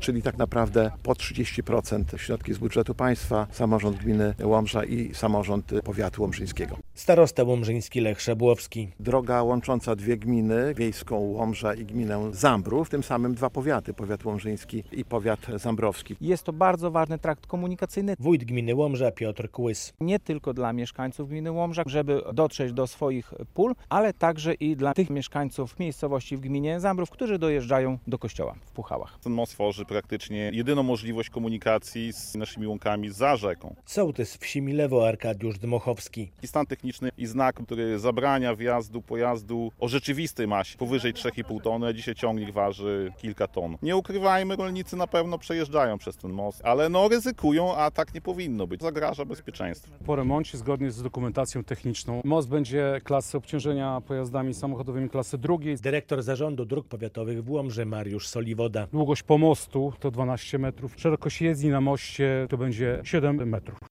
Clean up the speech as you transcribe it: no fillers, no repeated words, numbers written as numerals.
czyli tak naprawdę po 30% środki z budżetu państwa, samorząd gminy Łomża i samorząd powiatu łomżyńskiego. Starosta łomżyński Lech Szabłowski. Droga łącząca dwie gminy, wiejską Łomża i gminę Zambrów, tym samym dwa powiaty, powiat łomżyński i powiat zambrowski. Jest to bardzo ważny trakt komunikacyjny. Wójt gminy Łomża Piotr Kłys. Nie tylko dla mieszkańców gminy Łomża, żeby dotrzeć do swoich pól, ale także i dla tych mieszkańców miejscowości w gminie Zambrów, którzy dojeżdżają do kościoła w Puchałach. Ten most tworzy praktycznie jedyną możliwość komunikacji z naszymi łąkami za rzeką. Sołtys wsi Milewo Arkadiusz Dmochowski. I stan techniczny i znak, który zabrania wjazdu pojazdu o rzeczywistej masie powyżej 3,5 tony, a dzisiaj ciągnik waży kilka ton. Nie ukrywajmy, rolnicy na pewno przejeżdżają przez ten most, ale ryzykują, a tak nie powinno być. Zagraża bezpieczeństwu. Po remoncie, zgodnie z dokumentacją techniczną, most będzie klasy obciążenia pojazdami samochodowymi klasy drugiej. Dyrektor Zarządu Dróg Powiatowych w Łomży Mariusz Soliwoda. Długość pomostu to 12 metrów. Szerokość jezdni na moście to będzie 7 metrów.